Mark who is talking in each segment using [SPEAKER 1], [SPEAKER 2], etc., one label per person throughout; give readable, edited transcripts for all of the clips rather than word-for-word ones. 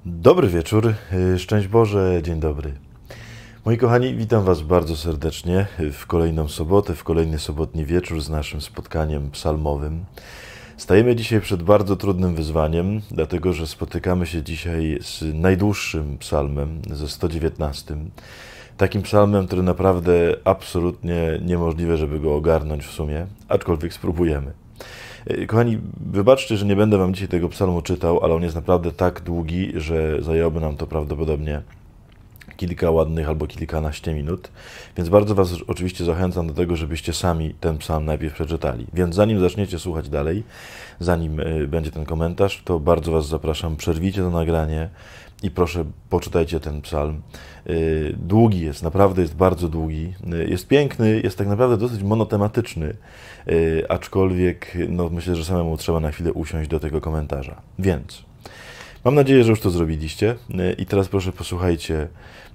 [SPEAKER 1] Dobry wieczór, szczęść Boże, dzień dobry. Moi kochani, witam Was bardzo serdecznie w kolejną sobotę, w kolejny sobotni wieczór z naszym spotkaniem psalmowym. Stajemy dzisiaj przed bardzo trudnym wyzwaniem, dlatego że spotykamy się dzisiaj z najdłuższym psalmem, ze 119. Takim psalmem, który naprawdę absolutnie niemożliwe, żeby go ogarnąć w sumie, aczkolwiek spróbujemy. Kochani, wybaczcie, że nie będę Wam dzisiaj tego psalmu czytał, ale on jest naprawdę tak długi, że zajęłoby nam to prawdopodobnie kilka ładnych albo kilkanaście minut, więc bardzo Was oczywiście zachęcam do tego, żebyście sami ten psalm najpierw przeczytali. Więc zanim zaczniecie słuchać dalej, zanim będzie ten komentarz, to bardzo Was zapraszam, przerwijcie to nagranie i proszę, poczytajcie ten psalm. Długi jest, naprawdę jest bardzo długi, jest piękny, jest tak naprawdę dosyć monotematyczny, aczkolwiek no, myślę, że samemu trzeba na chwilę usiąść do tego komentarza. Więc mam nadzieję, że już to zrobiliście i teraz proszę posłuchajcie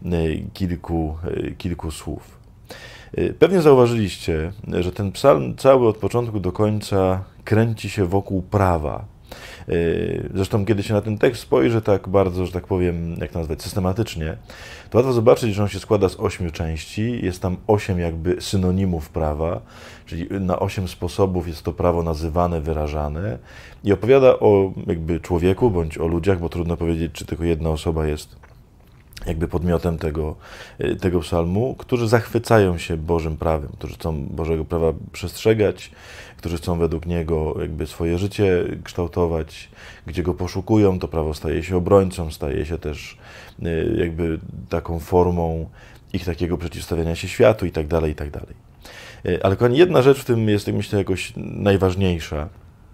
[SPEAKER 1] kilku słów. Pewnie zauważyliście, że ten psalm cały od początku do końca kręci się wokół prawa. Zresztą, kiedy się na ten tekst spojrzy tak bardzo, że tak powiem, jak to nazwać, systematycznie, to łatwo zobaczyć, że on się składa z 8 części. Jest tam 8 jakby synonimów prawa, czyli na 8 sposobów jest to prawo nazywane, wyrażane i opowiada o jakby człowieku bądź o ludziach, bo trudno powiedzieć, czy tylko jedna osoba jest jakby podmiotem tego psalmu, którzy zachwycają się Bożym prawem, którzy chcą Bożego prawa przestrzegać, którzy chcą według niego jakby swoje życie kształtować, gdzie go poszukują, to prawo staje się obrońcą, staje się też jakby taką formą ich takiego przeciwstawiania się światu i tak dalej, i tak dalej. Ale kochani, jedna rzecz w tym jest, myślę, jakoś najważniejsza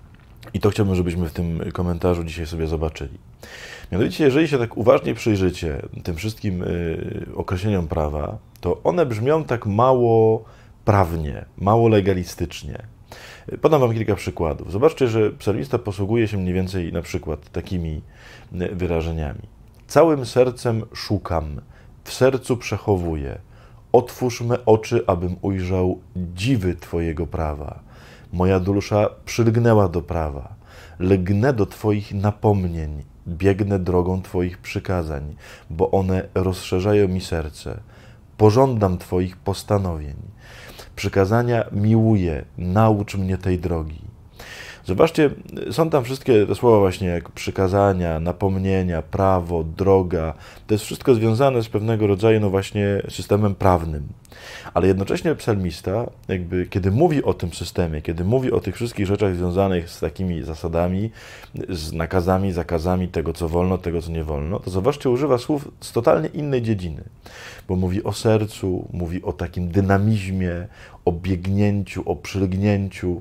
[SPEAKER 1] i to chciałbym, żebyśmy w tym komentarzu dzisiaj sobie zobaczyli. Mianowicie, jeżeli się tak uważnie przyjrzycie tym wszystkim określeniom prawa, to one brzmią tak mało prawnie, mało legalistycznie. Podam Wam kilka przykładów. Zobaczcie, że psalmista posługuje się mniej więcej na przykład takimi wyrażeniami. Całym sercem szukam, w sercu przechowuję. Otwórz me oczy, abym ujrzał dziwy Twojego prawa. Moja dusza przylgnęła do prawa. Lgnę do Twoich napomnień. Biegnę drogą Twoich przykazań, bo one rozszerzają mi serce. Pożądam Twoich postanowień. Przykazania miłuję, naucz mnie tej drogi. Zobaczcie, są tam wszystkie te słowa właśnie jak przykazania, napomnienia, prawo, droga. To jest wszystko związane z pewnego rodzaju no właśnie systemem prawnym. Ale jednocześnie psalmista, jakby kiedy mówi o tym systemie, kiedy mówi o tych wszystkich rzeczach związanych z takimi zasadami, z nakazami, zakazami tego, co wolno, tego, co nie wolno, to zobaczcie, używa słów z totalnie innej dziedziny. Bo mówi o sercu, mówi o takim dynamizmie, o biegnięciu, o przylgnięciu,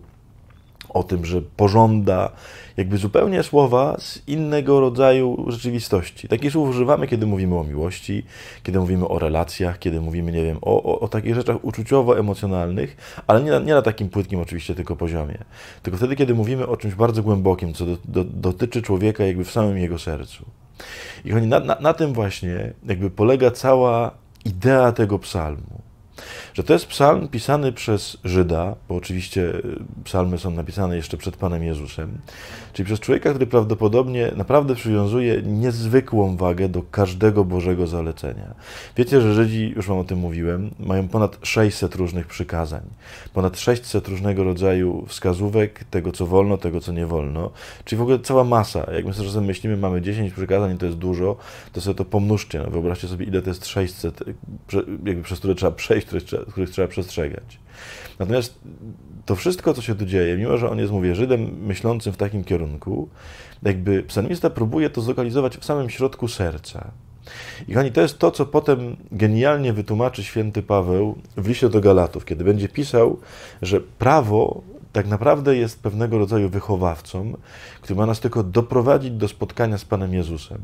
[SPEAKER 1] o tym, że pożąda, jakby zupełnie słowa z innego rodzaju rzeczywistości. Takich słów używamy, kiedy mówimy o miłości, kiedy mówimy o relacjach, kiedy mówimy, nie wiem, o takich rzeczach uczuciowo-emocjonalnych, ale nie na takim płytkim oczywiście tylko poziomie. Tylko wtedy, kiedy mówimy o czymś bardzo głębokim, co dotyczy człowieka jakby w samym jego sercu. I kochani, na tym właśnie jakby polega cała idea tego psalmu. Że to jest psalm pisany przez Żyda, bo oczywiście psalmy są napisane jeszcze przed Panem Jezusem, czyli przez człowieka, który prawdopodobnie naprawdę przywiązuje niezwykłą wagę do każdego Bożego zalecenia. Wiecie, że Żydzi, już Wam o tym mówiłem, mają ponad 600 różnych przykazań, ponad 600 różnego rodzaju wskazówek, tego co wolno, tego co nie wolno, czyli w ogóle cała masa. Jak my sobie czasem myślimy, mamy 10 przykazań i to jest dużo, to sobie to pomnóżcie. No, wyobraźcie sobie, ile to jest 600, jakby przez które trzeba przejść, których trzeba przestrzegać. Natomiast to wszystko, co się tu dzieje, mimo że on jest, mówię, Żydem myślącym w takim kierunku, jakby psalmista próbuje to zlokalizować w samym środku serca. I kochani, to jest to, co potem genialnie wytłumaczy święty Paweł w liście do Galatów, kiedy będzie pisał, że prawo tak naprawdę jest pewnego rodzaju wychowawcą, który ma nas tylko doprowadzić do spotkania z Panem Jezusem.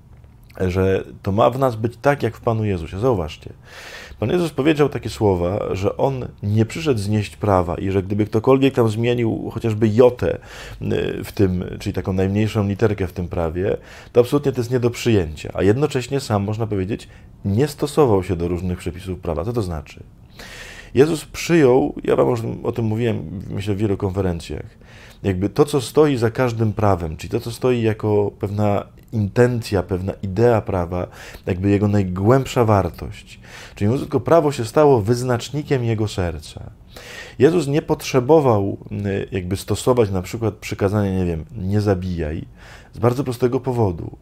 [SPEAKER 1] Że to ma w nas być tak, jak w Panu Jezusie. Zauważcie. Pan Jezus powiedział takie słowa, że On nie przyszedł znieść prawa i że gdyby ktokolwiek tam zmienił chociażby jotę w tym, czyli taką najmniejszą literkę w tym prawie, to absolutnie to jest nie do przyjęcia. A jednocześnie sam, można powiedzieć, nie stosował się do różnych przepisów prawa. Co to znaczy? Jezus przyjął, ja Wam już o tym mówiłem, myślę, w wielu konferencjach, jakby to, co stoi za każdym prawem, czyli to, co stoi jako pewna intencja, pewna idea prawa, jakby jego najgłębsza wartość. Czyli mówiąc krótko, prawo się stało wyznacznikiem jego serca. Jezus nie potrzebował jakby stosować na przykład przykazania, nie wiem, nie zabijaj, z bardzo prostego powodu.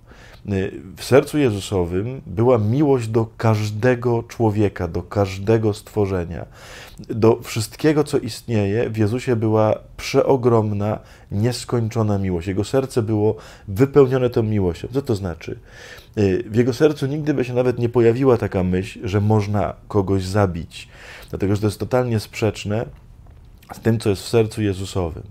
[SPEAKER 1] W sercu Jezusowym była miłość do każdego człowieka, do każdego stworzenia. Do wszystkiego, co istnieje, w Jezusie była przeogromna, nieskończona miłość. Jego serce było wypełnione tą miłością. Co to znaczy? W jego sercu nigdy by się nawet nie pojawiła taka myśl, że można kogoś zabić, dlatego że to jest totalnie sprzeczne z tym, co jest w sercu Jezusowym.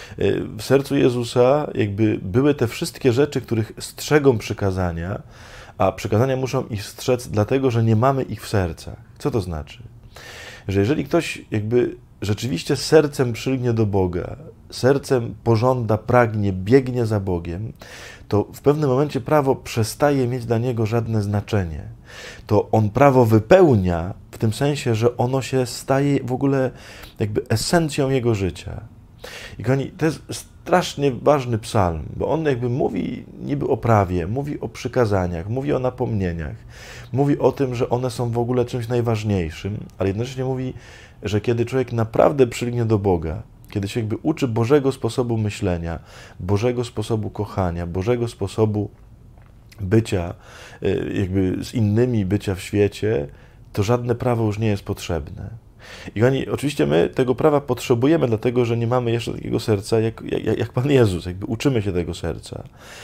[SPEAKER 1] W sercu Jezusa jakby były te wszystkie rzeczy, których strzegą przykazania, a przykazania muszą ich strzec dlatego, że nie mamy ich w sercach. Co to znaczy? Że jeżeli ktoś jakby rzeczywiście sercem przylgnie do Boga, sercem pożąda, pragnie, biegnie za Bogiem, to w pewnym momencie prawo przestaje mieć dla niego żadne znaczenie. To on prawo wypełnia w tym sensie, że ono się staje w ogóle jakby esencją jego życia. I kochani, to jest strasznie ważny psalm, bo on jakby mówi niby o prawie, mówi o przykazaniach, mówi o napomnieniach, mówi o tym, że one są w ogóle czymś najważniejszym, ale jednocześnie mówi, że kiedy człowiek naprawdę przylgnie do Boga, kiedy się jakby uczy Bożego sposobu myślenia, Bożego sposobu kochania, Bożego sposobu bycia jakby z innymi, bycia w świecie, to żadne prawo już nie jest potrzebne. I kochani, oczywiście my tego prawa potrzebujemy, dlatego że nie mamy jeszcze takiego serca jak Pan Jezus, jakby uczymy się tego serca.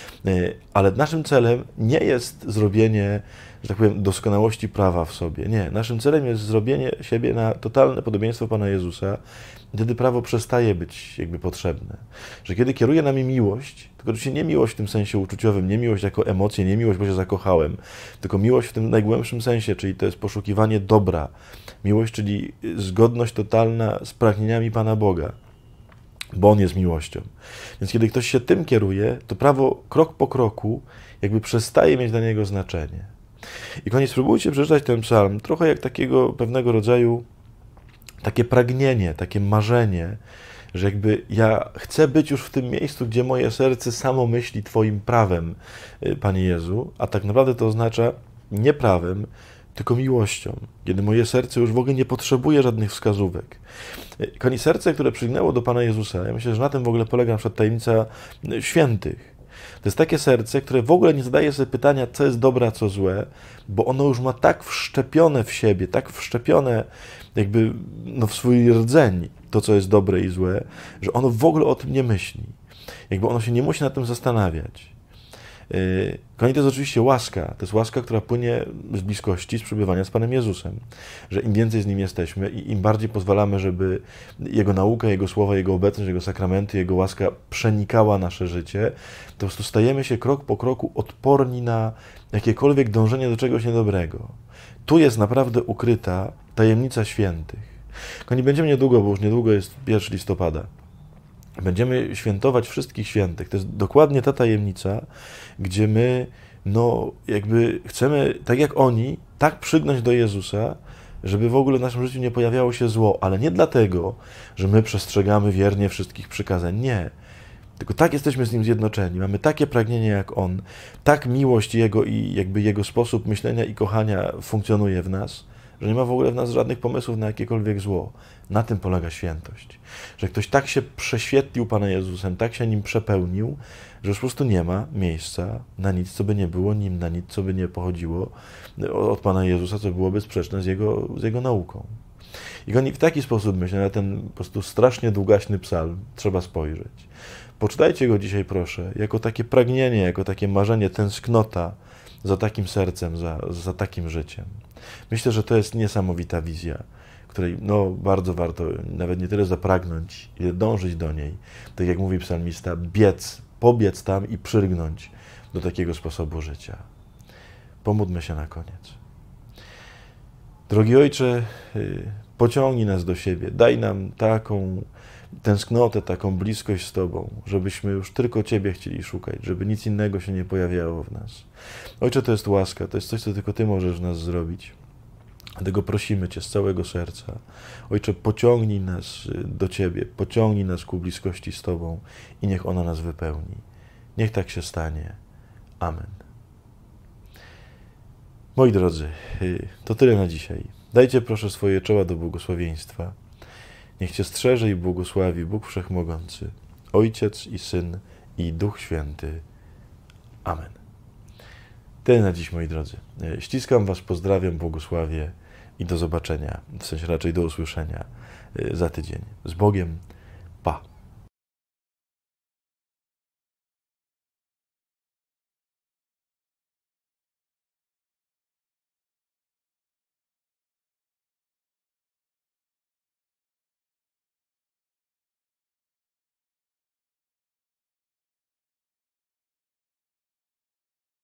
[SPEAKER 1] Ale naszym celem nie jest zrobienie, że tak powiem, doskonałości prawa w sobie. Nie, naszym celem jest zrobienie siebie na totalne podobieństwo Pana Jezusa. Wtedy prawo przestaje być jakby potrzebne. Że kiedy kieruje nami miłość, tylko oczywiście nie miłość w tym sensie uczuciowym, nie miłość jako emocję, nie miłość, bo się zakochałem, tylko miłość w tym najgłębszym sensie, czyli to jest poszukiwanie dobra. Miłość, czyli zgodność totalna z pragnieniami Pana Boga, bo On jest miłością. Więc kiedy ktoś się tym kieruje, to prawo krok po kroku jakby przestaje mieć dla niego znaczenie. I kochani, spróbujcie przeczytać ten psalm trochę jak takiego pewnego rodzaju takie pragnienie, takie marzenie, że jakby ja chcę być już w tym miejscu, gdzie moje serce samo myśli Twoim prawem, Panie Jezu, a tak naprawdę to oznacza nie prawem, tylko miłością, kiedy moje serce już w ogóle nie potrzebuje żadnych wskazówek. Kochani, serce, które przygnęło do Pana Jezusa, ja myślę, że na tym w ogóle polega na przykład tajemnica świętych. To jest takie serce, które w ogóle nie zadaje sobie pytania, co jest dobre, a co złe, bo ono już ma tak wszczepione w siebie, tak wszczepione jakby w swój rdzeń to, co jest dobre i złe, że ono w ogóle o tym nie myśli. Jakby ono się nie musi nad tym zastanawiać. Kochani, to jest oczywiście łaska. To jest łaska, która płynie z bliskości, z przebywania z Panem Jezusem. Że im więcej z Nim jesteśmy i im bardziej pozwalamy, żeby Jego nauka, Jego słowa, Jego obecność, Jego sakramenty, Jego łaska przenikała nasze życie, to po prostu stajemy się krok po kroku odporni na jakiekolwiek dążenie do czegoś niedobrego. Tu jest naprawdę ukryta tajemnica świętych. Kochani, będziemy niedługo, bo już niedługo jest 1 listopada. Będziemy świętować wszystkich świętych. To jest dokładnie ta tajemnica, gdzie my, jakby chcemy, tak jak oni, tak przygnąć do Jezusa, żeby w ogóle w naszym życiu nie pojawiało się zło, ale nie dlatego, że my przestrzegamy wiernie wszystkich przykazań. Nie. Tylko tak jesteśmy z Nim zjednoczeni. Mamy takie pragnienie jak On, tak miłość Jego i jakby Jego sposób myślenia i kochania funkcjonuje w nas, że nie ma w ogóle w nas żadnych pomysłów na jakiekolwiek zło. Na tym polega świętość. Że ktoś tak się prześwietlił Panem Jezusem, tak się Nim przepełnił, że już po prostu nie ma miejsca na nic, co by nie było Nim, na nic, co by nie pochodziło od Pana Jezusa, co byłoby sprzeczne z Jego nauką. I w taki sposób, myślę, na ten po prostu strasznie długaśny psalm trzeba spojrzeć. Poczytajcie go dzisiaj, proszę, jako takie pragnienie, jako takie marzenie, tęsknota za takim sercem, za takim życiem. Myślę, że to jest niesamowita wizja, której bardzo warto nawet nie tyle zapragnąć, ile dążyć do niej. Tak jak mówi psalmista, pobiec tam i przylgnąć do takiego sposobu życia. Pomódlmy się na koniec. Drogi Ojcze, pociągnij nas do siebie, daj nam taką tęsknotę, taką bliskość z Tobą, żebyśmy już tylko Ciebie chcieli szukać, żeby nic innego się nie pojawiało w nas. Ojcze, to jest łaska, to jest coś, co tylko Ty możesz w nas zrobić. Dlatego prosimy Cię z całego serca. Ojcze, pociągnij nas do Ciebie, pociągnij nas ku bliskości z Tobą i niech ona nas wypełni. Niech tak się stanie. Amen. Moi drodzy, to tyle na dzisiaj. Dajcie proszę swoje czoła do błogosławieństwa. Niech Cię strzeże i błogosławi Bóg Wszechmogący, Ojciec i Syn i Duch Święty. Amen. Tyle na dziś, moi drodzy. Ściskam Was, pozdrawiam, błogosławię i do zobaczenia, w sensie raczej do usłyszenia za tydzień. Z Bogiem.